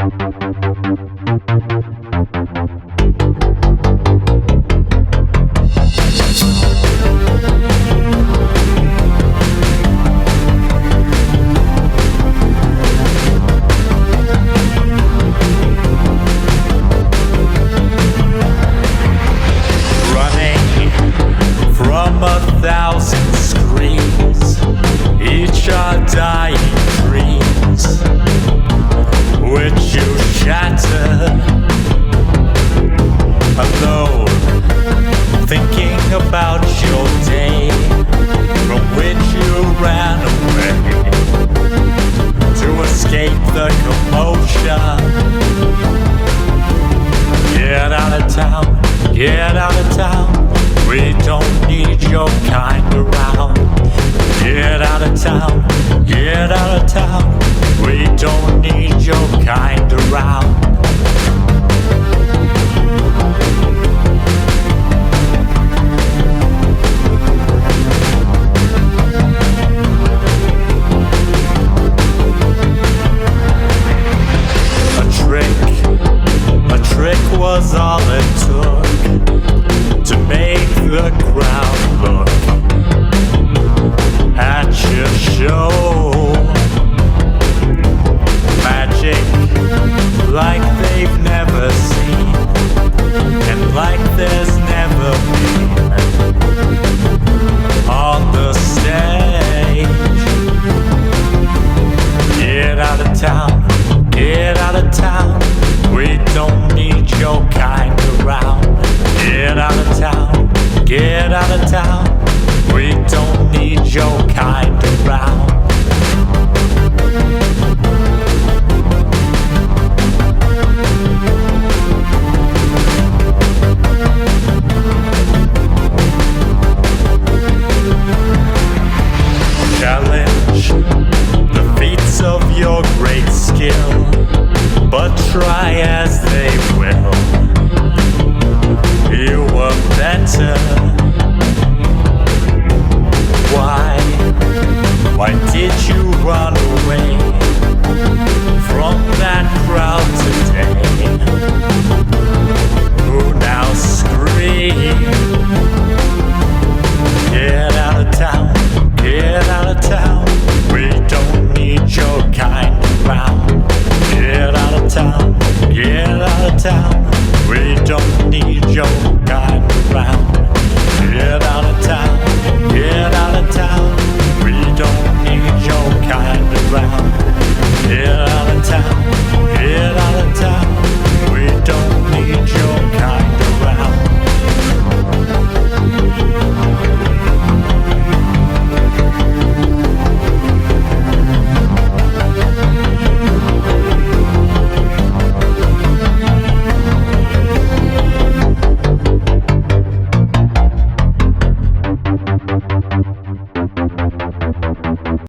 1,000 screams, each are dying dreams, which you shattered. Alone, thinking about your day, from which you ran away, to escape the commotion. Get out of town, get out of town. We don't need your kind around. Get out of town, get out of town. We don't need your kind around. A trick was all it took to make the crowd look at your show. Magic like they've never seen, and like there's never been on the stage. Get out of town, get out of town. We don't need your kind around. Get out of town, get out of town. We don't need your kind around. Challenge the feats of your great skill, but try as they will, you were better. Why did you run away from that crowd today, who now scream? Get out of town, get out of town. We don't need your kind around. Get out of town, get out of town. We don't need your